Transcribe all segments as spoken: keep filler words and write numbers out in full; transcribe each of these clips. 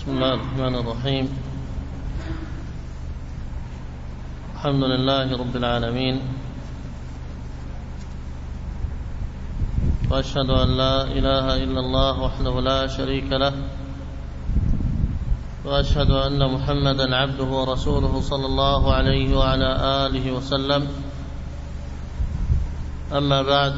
بسم الله الرحمن الرحيم. الحمد لله رب العالمين، وأشهد أن لا إله إلا الله وحده لا شريك له، وأشهد أن محمدا عبده ورسوله صلى الله عليه وعلى آله وسلم. أما بعد،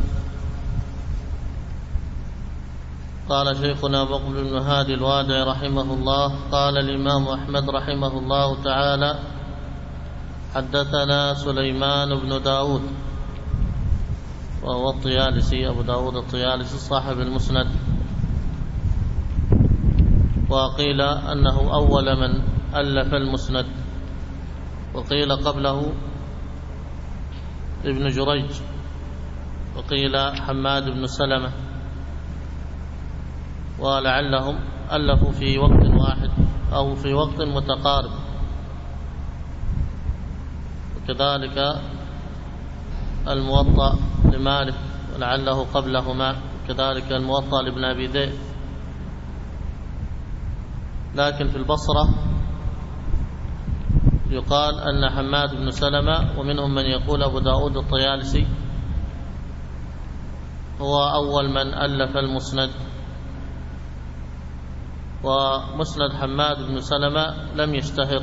قال شيخنا بقر بن هادي الوادع رحمه الله: قال الإمام أحمد رحمه الله تعالى: حدثنا سليمان بن داود، وهو الطيالسي أبو داود الطيالسي صاحب المسند، وقيل أنه أول من ألف المسند، وقيل قبله ابن جريج، وقيل حماد بن سلمة، ولعلهم ألفوا في وقت واحد أو في وقت متقارب. وكذلك الموطأ لمالك ولعله قبلهما، كذلك الموطأ لابن أبي ذئب. لكن في البصرة يقال أن حماد بن سلمة، ومنهم من يقول أبو داود الطيالسي، هو أول من ألف المسند. ومسند حماد بن سلمة لم يشتهر،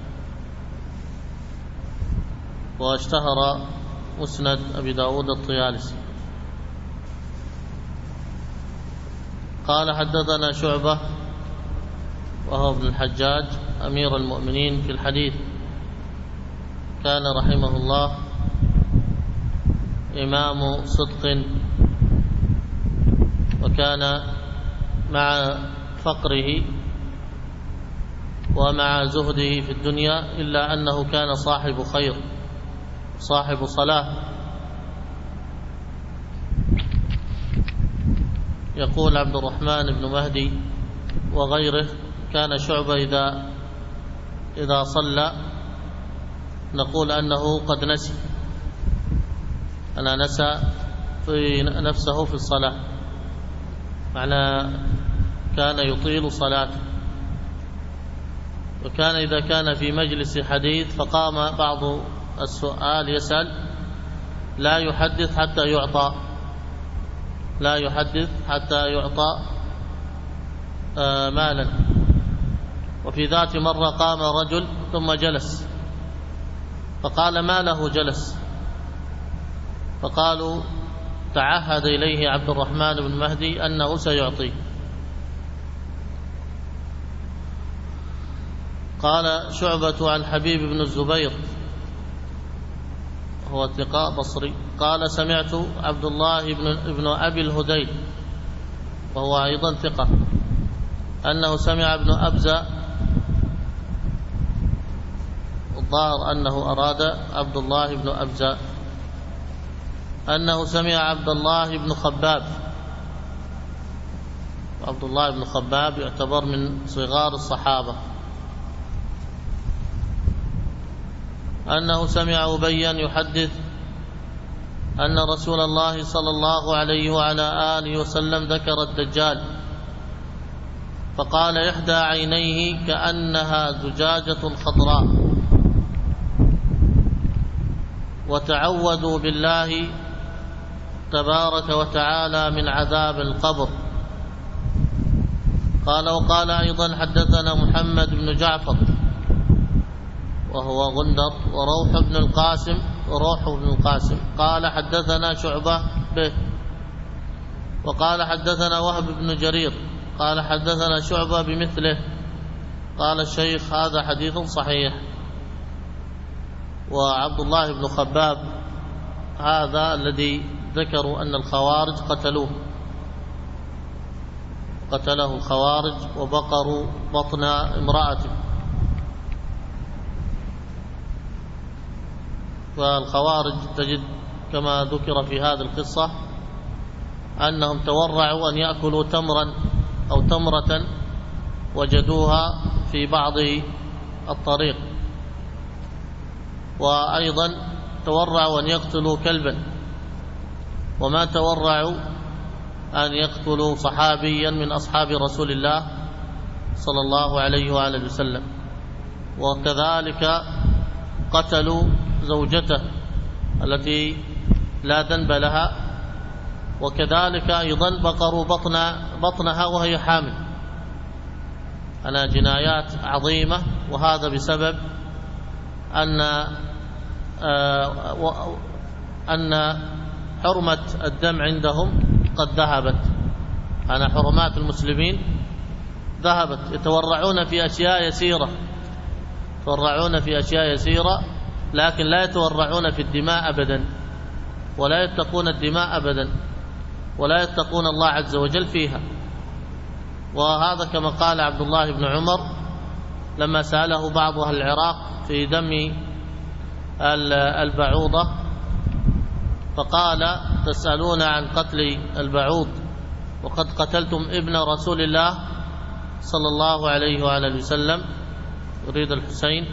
واشتهر مسند أبي داود الطيالسي. قال: حدثنا شعبة، وهو ابن الحجاج أمير المؤمنين في الحديث، كان رحمه الله إمام صدق، وكان مع فقره ومع زهده في الدنيا إلا أنه كان صاحب خير، صاحب صلاح. يقول عبد الرحمن بن مهدي وغيره: كان شعبة إذا إذا صلى نقول أنه قد نسي، أنا نسى في نفسه في الصلاة، معنى كان يطيل صلاته. وكان إذا كان في مجلس حديث فقام بعض السؤال يسأل لا يحدث حتى يعطى، لا يحدث حتى يعطى آه مالا. وفي ذات مرة قام رجل ثم جلس، فقال: ما له جلس؟ فقالوا: تعهد إليه عبد الرحمن بن مهدي أنه سيعطيه. قال شعبة عن حبيب بن الزبير، هو ثقة بصري، قال: سمعت عبد الله بن, ابن أبي الهديل، وهو أيضا ثقة، أنه سمع ابن أبزة، الظاهر أنه أراد عبد الله بن أبزة، أنه سمع عبد الله بن خباب، وعبد الله بن خباب يعتبر من صغار الصحابة، أنه سمع أبيا يحدث أن رسول الله صلى الله عليه وعلى آله وسلم ذكر الدجال، فقال: إحدى عينيه كأنها زجاجة خضراء، وتعوذوا بالله تبارك وتعالى من عذاب القبر. قال: وقال أيضا: حدثنا محمد بن جعفر، وهو غندر، وروح بن القاسم وروح بن القاسم قال: حدثنا شعبة به. وقال: حدثنا وهب بن جرير قال: حدثنا شعبة بمثله. قال الشيخ: هذا حديث صحيح. وعبد الله بن خباب هذا الذي ذكروا أن الخوارج قتلوه، قتله الخوارج وبقروا بطن امرأته. فالخوارج تجد كما ذكر في هذه القصة أنهم تورعوا أن يأكلوا تمرا أو تمرة وجدوها في بعض الطريق، وأيضا تورعوا أن يقتلوا كلبا، وما تورعوا أن يقتلوا صحابيا من أصحاب رسول الله صلى الله عليه وآله وسلم. وكذلك قتلوا زوجته التي لا ذنب لها، وكذلك أيضا بقروا بطن بطنها وهي حامل. أنا جنايات عظيمة، وهذا بسبب أن أن حرمة الدم عندهم قد ذهبت. أنا حرمات المسلمين ذهبت، يتورعون في أشياء يسيرة يتورعون في أشياء يسيرة لكن لا يتورعون في الدماء أبدا، ولا يتقون الدماء أبدا، ولا يتقون الله عز وجل فيها. وهذا كما قال عبد الله بن عمر لما سأله بعض أهل العراق في دم البعوضة، فقال: تسألون عن قتل البعوض وقد قتلتم ابن رسول الله صلى الله عليه وآله وسلم، يريد الحسين.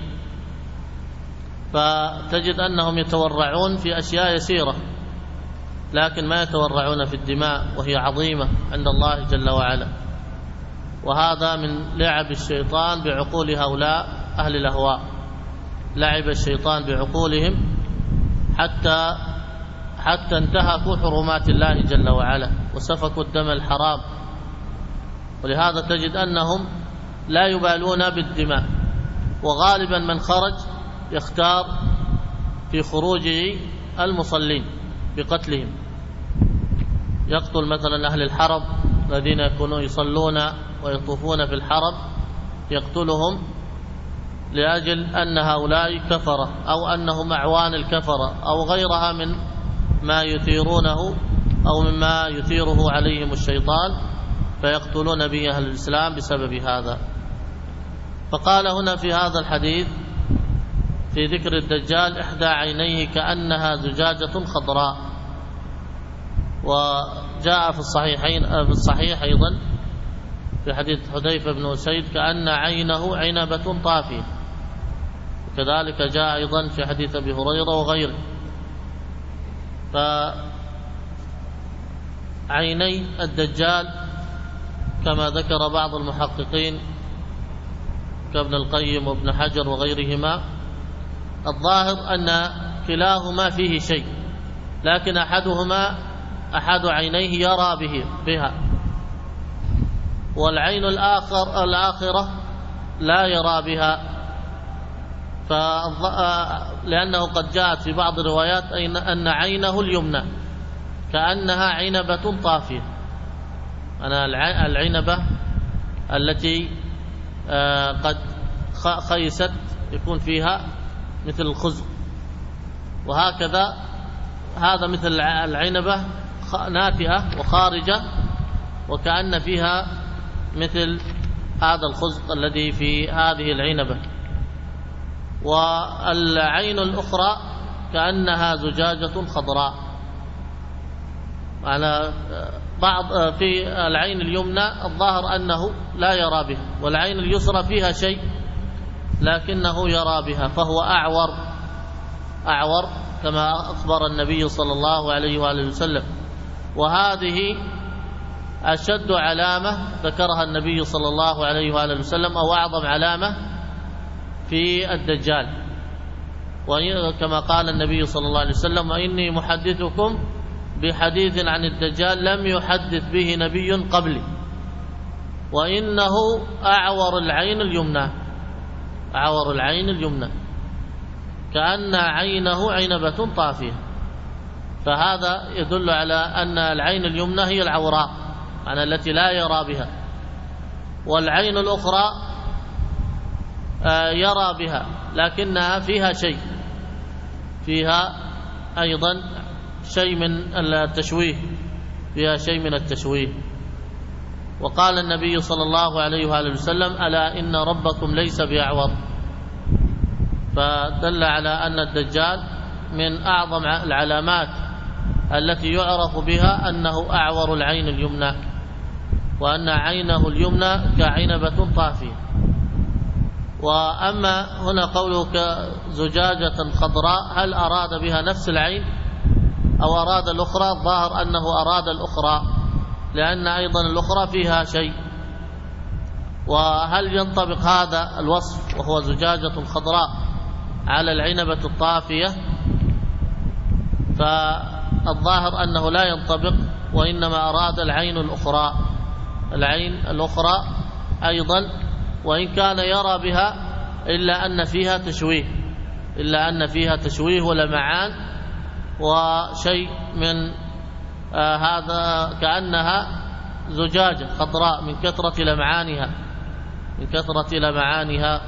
فتجد أنهم يتورعون في أشياء يسيرة لكن ما يتورعون في الدماء، وهي عظيمة عند الله جل وعلا. وهذا من لعب الشيطان بعقول هؤلاء أهل الأهواء. لعب الشيطان بعقولهم حتى حتى انتهكوا حرمات الله جل وعلا وسفكوا الدم الحرام. ولهذا تجد أنهم لا يبالون بالدماء، وغالبا من خرج يختار في خروجه المصلين بقتلهم. يقتل مثلا أهل الحرم الذين يكونون يصلون ويطوفون في الحرم، يقتلهم لأجل أن هؤلاء كفرة أو أنهم أعوان الكفرة أو غيرها من ما يثيرونه أو مما يثيره عليهم الشيطان، فيقتلون به أهل الإسلام بسبب هذا. فقال هنا في هذا الحديث في ذكر الدجال: إحدى عينيه كأنها زجاجة خضراء. وجاء في الصحيحين في الصحيح أيضا في حديث حذيفة بن أسيد: كأن عينه عنبة طافية. وكذلك جاء أيضا في حديث أبي هريرة وغيره. فعيني الدجال كما ذكر بعض المحققين كابن القيم وابن حجر وغيرهما، الظاهر أن كلاهما فيه شيء، لكن أحدهما أحد عينيه يرى به بها، والعين الآخر الآخرة لا يرى بها. لأنه قد جاءت في بعض الروايات أن عينه اليمنى كأنها عنبة طافية. أنا العنبة التي قد خيست يكون فيها مثل الخزق، وهكذا هذا مثل العنبة ناتئة وخارجة وكأن فيها مثل هذا الخزق الذي في هذه العنبة. والعين الأخرى كأنها زجاجة خضراء. على بعض في العين اليمنى الظاهر أنه لا يرى بها، والعين اليسرى فيها شيء لكنه يرى بها، فهو أعور أعور كما أخبر النبي صلى الله عليه وآله وسلم. وهذه أشد علامة ذكرها النبي صلى الله عليه وآله وسلم، أو أعظم علامة في الدجال. وكما قال النبي صلى الله عليه وسلم: وإني محدثكم بحديث عن الدجال لم يحدث به نبي قبلي، وإنه أعور العين اليمنى أعور العين اليمنى كأن عينه عنبة طافية. فهذا يدل على أن العين اليمنى هي العوراء، يعني التي لا يرى بها، والعين الأخرى يرى بها لكنها فيها شيء فيها أيضا شيء من التشويه فيها شيء من التشويه. وقال النبي صلى الله عليه وآله وسلم: ألا إن ربكم ليس بأعور. فدل على أن الدجال من أعظم العلامات التي يعرف بها أنه أعور العين اليمنى، وأن عينه اليمنى كعنبة طافية. وأما هنا قوله كزجاجة خضراء، هل أراد بها نفس العين أو أراد الأخرى؟ الظاهر أنه أراد الأخرى، لأن أيضا الأخرى فيها شيء وهل ينطبق هذا الوصف وهو زجاجة خضراء على العنبة الطافية؟ فالظاهر أنه لا ينطبق، وإنما أراد العين الأخرى، العين الأخرى أيضا، وإن كان يرى بها إلا أن فيها تشويه إلا أن فيها تشويه ولمعان وشيء من آه هذا، كأنها زجاجة خضراء من كثرة لمعانها من كثرة لمعانها.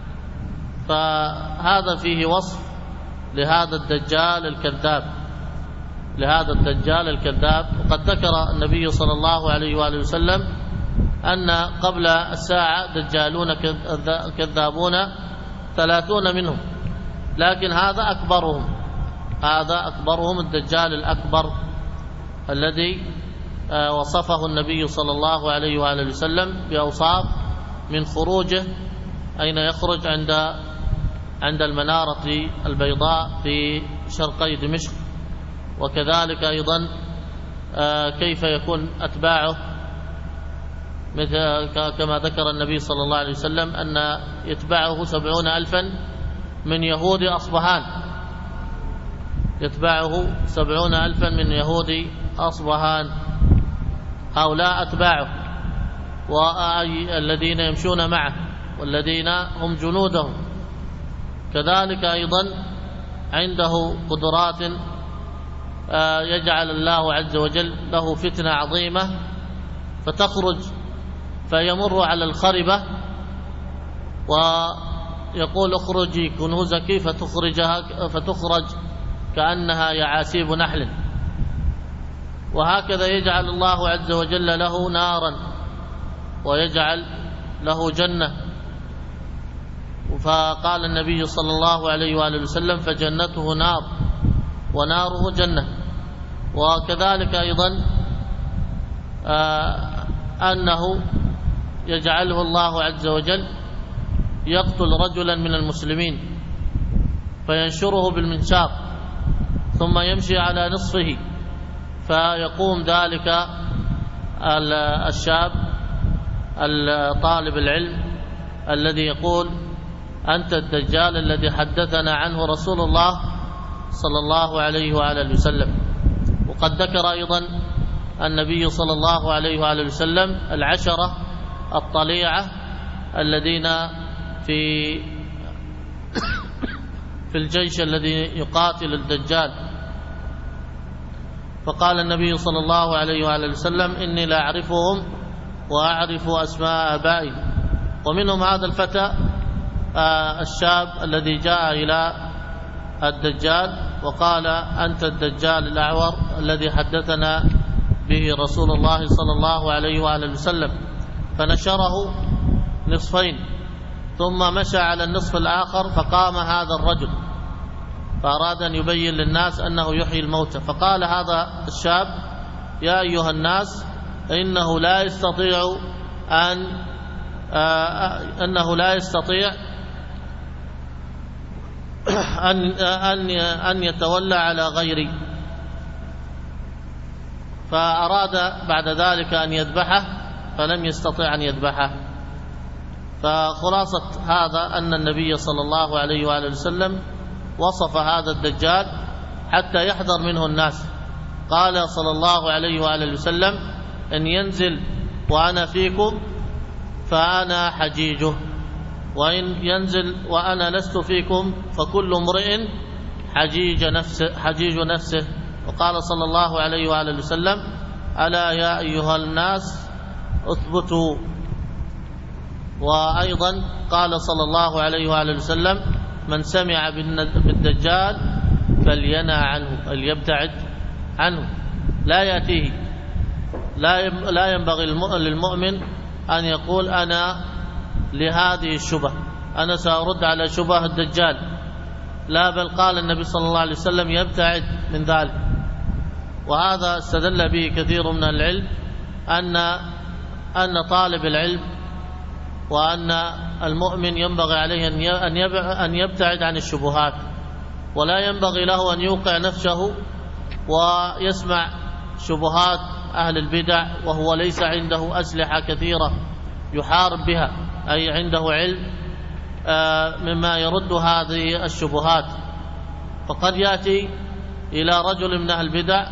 فهذا فيه وصف لهذا الدجال الكذاب لهذا الدجال الكذاب. وقد ذكر النبي صلى الله عليه وآله وسلم أن قبل الساعة دجالون كذابون ثلاثون منهم، لكن هذا أكبرهم هذا أكبرهم الدجال الأكبر الذي وصفه النبي صلى الله عليه وآله وسلم بأوصاف من خروجه أين يخرج عند عند المنارة البيضاء في شرقي دمشق، وكذلك أيضا كيف يكون أتباعه، مثل كما ذكر النبي صلى الله عليه وسلم أن يتبعه سبعون ألفا من يهود أصبهان يتبعه سبعون ألفا من يهود أصبهان هؤلاء أتباعه والذين يمشون معه والذين هم جنودهم. كذلك أيضا عنده قدرات يجعل الله عز وجل له فتنة عظيمة، فتخرج فيمر على الخربة ويقول اخرجي كنوزك فتخرجها فتخرج كأنها يعاسيب نحل، وهكذا يجعل الله عز وجل له نارا ويجعل له جنة. فقال النبي صلى الله عليه وآله وسلم فجنته نار وناره جنة. وكذلك أيضا آه أنه يجعله الله عز وجل يقتل رجلا من المسلمين فينشره بالمنشار ثم يمشي على نصفه، فيقوم ذلك الشاب الطالب العلم الذي يقول أنت الدجال الذي حدثنا عنه رسول الله صلى الله عليه وآله وسلم. وقد ذكر أيضا النبي صلى الله عليه وآله وسلم العشرة الطليعة الذين في في الجيش الذي يقاتل الدجال، فقال النبي صلى الله عليه وآله وسلم إني لا أعرفهم وأعرف أسماء آبائي. ومنهم هذا الفتى الشاب الذي جاء إلى الدجال وقال أنت الدجال الأعور الذي حدثنا به رسول الله صلى الله عليه وآله وسلم، فنشره نصفين ثم مشى على النصف الآخر فقام هذا الرجل فأراد أن يبين للناس أنه يحيي الموتى، فقال هذا الشاب يا أيها الناس إنه لا يستطيع أن آه أنه لا يستطيع أن أن أن يتولى على غيري، فأراد بعد ذلك أن يذبحه فلم يستطع أن يذبحه. فخلاصة هذا أن النبي صلى الله عليه وآله وسلم وصف هذا الدجال حتى يحذر منه الناس. قال صلى الله عليه وآله وسلم إن ينزل وأنا فيكم فأنا حجيجه، وإن ينزل وأنا لست فيكم فكل امرئ حجيج نفسه, حجيج نفسه. وقال صلى الله عليه وآله وسلم ألا يا أيها الناس اثبتوا. وأيضا قال صلى الله عليه وآله وسلم من سمع بالدجال فلينأ عنه، فليبتعد عنه، لا يأتيه. لا ينبغي للمؤمن أن يقول أنا لهذه الشبهة أنا سأرد على شبهة الدجال، لا، بل قال النبي صلى الله عليه وسلم يبتعد من ذلك. وهذا استدل به كثير من العلم أن أن طالب العلم وأن المؤمن ينبغي عليه أن يبتعد عن الشبهات، ولا ينبغي له أن يوقع نفسه ويسمع شبهات أهل البدع وهو ليس عنده أسلحة كثيرة يحارب بها، أي عنده علم مما يرد هذه الشبهات. فقد يأتي إلى رجل من أهل البدع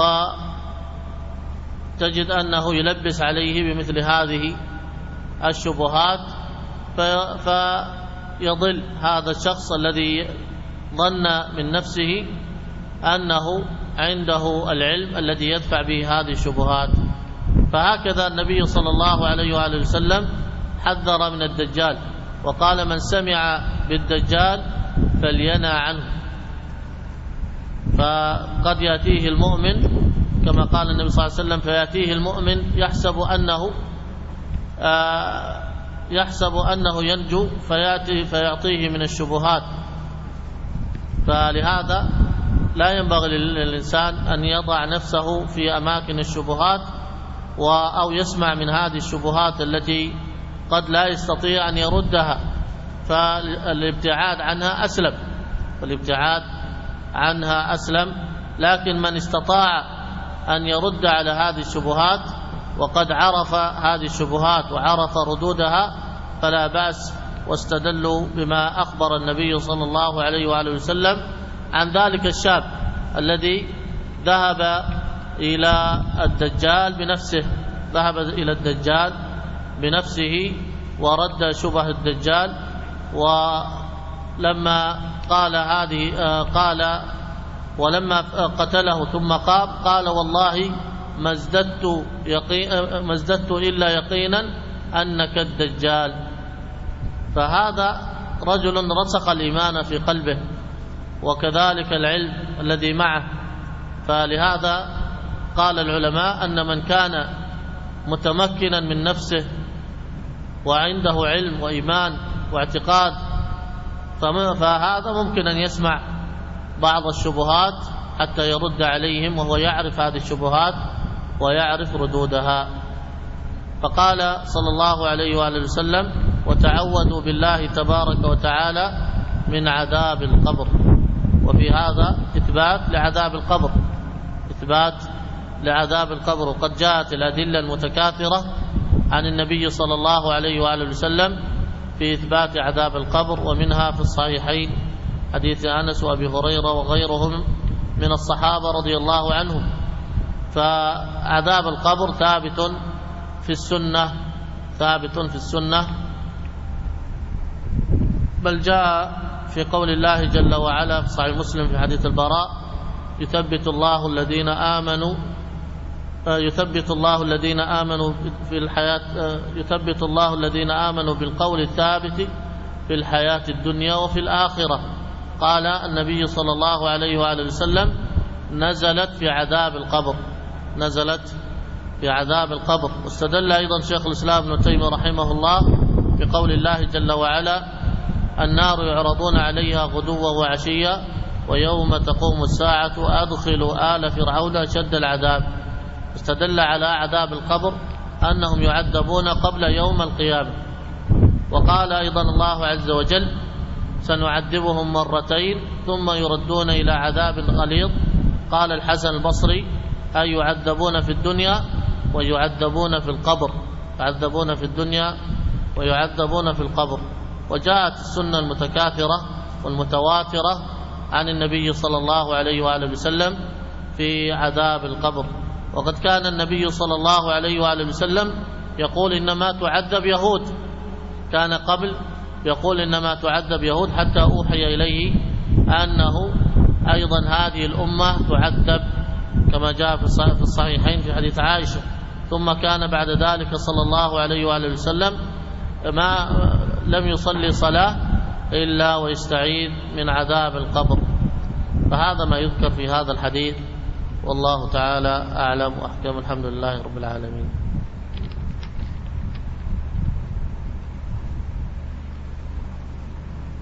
وتجد أنه يلبس عليه بمثل هذه الشبهات، فيضل هذا الشخص الذي ظن من نفسه أنه عنده العلم الذي يدفع به هذه الشبهات. فهكذا النبي صلى الله عليه وآله وسلم حذر من الدجال وقال: من سمع بالدجال فلينأ عنه. فقد يأتيه المؤمن كما قال النبي صلى الله عليه وسلم: فيأتيه المؤمن يحسب أنه يحسب أنه ينجو فيأتي فيعطيه من الشبهات. فلهذا لا ينبغي للإنسان أن يضع نفسه في أماكن الشبهات أو يسمع من هذه الشبهات التي قد لا يستطيع أن يردها، فالابتعاد عنها أسلم والابتعاد عنها أسلم. لكن من استطاع أن يرد على هذه الشبهات وقد عرف هذه الشبهات وعرف ردودها فلا بأس، واستدلوا بما أخبر النبي صلى الله عليه وآله وسلم عن ذلك الشاب الذي ذهب إلى الدجال بنفسه ذهب إلى الدجال بنفسه ورد شبه الدجال. ولما قال هذه قال ولما قتله ثم قام قال: والله ما ازددت يقين ما ازددت إلا يقينا أنك الدجال. فهذا رجل رسخ الإيمان في قلبه وكذلك العلم الذي معه. فلهذا قال العلماء أن من كان متمكنا من نفسه وعنده علم وإيمان واعتقاد فهذا ممكن أن يسمع بعض الشبهات حتى يرد عليهم وهو يعرف هذه الشبهات ويعرف ردودها. فقال صلى الله عليه وآله وسلم: وتعوذوا بالله تبارك وتعالى من عذاب القبر. وفي هذا إثبات لعذاب القبر إثبات لعذاب القبر وقد جاءت الأدلة المتكاثرة عن النبي صلى الله عليه وآله وسلم في إثبات عذاب القبر، ومنها في الصحيحين حديث أنس وأبي هريرة وغيرهم من الصحابة رضي الله عنهم. فعذاب القبر ثابت في السنة ثابت في السنة بل جاء في قول الله جل وعلا في صحيح مسلم في حديث البراء: يثبت الله الذين آمنوا يثبت الله الذين آمنوا في الحياة يثبت الله الذين آمنوا بالقول الثابت في الحياة الدنيا وفي الآخرة. قال النبي صلى الله عليه وآله وسلم: نزلت في عذاب القبر نزلت في عذاب القبر. واستدل أيضا شيخ الإسلام ابن تيمية رحمه الله بقول الله جل وعلا: النار يعرضون عليها غدوا وعشيا ويوم تقوم الساعة أدخلوا آل فرعون أشد العذاب. استدل على عذاب القبر أنهم يعذبون قبل يوم القيامة. وقال أيضا الله عز وجل: سنعذبهم مرتين ثم يردون إلى عذاب غليظ. قال الحسن البصري: أي يعذبون في الدنيا ويعذبون في القبر يعذبون في الدنيا ويعذبون في القبر. وجاءت السنة المتكاثرة والمتواترة عن النبي صلى الله عليه وآله وسلم في عذاب القبر. وقد كان النبي صلى الله عليه وآله وسلم يقول: إنما تعذب يهود. كان قبل يقول: إنما تعذب يهود، حتى أوحي إليه أنه أيضا هذه الأمة تعذب كما جاء في الصحيحين في حديث عائشة. ثم كان بعد ذلك صلى الله عليه وآله وسلم ما لم يصلي صلاة إلا ويستعيذ من عذاب القبر. فهذا ما يذكر في هذا الحديث، والله تعالى أعلم وأحكم. الحمد لله رب العالمين.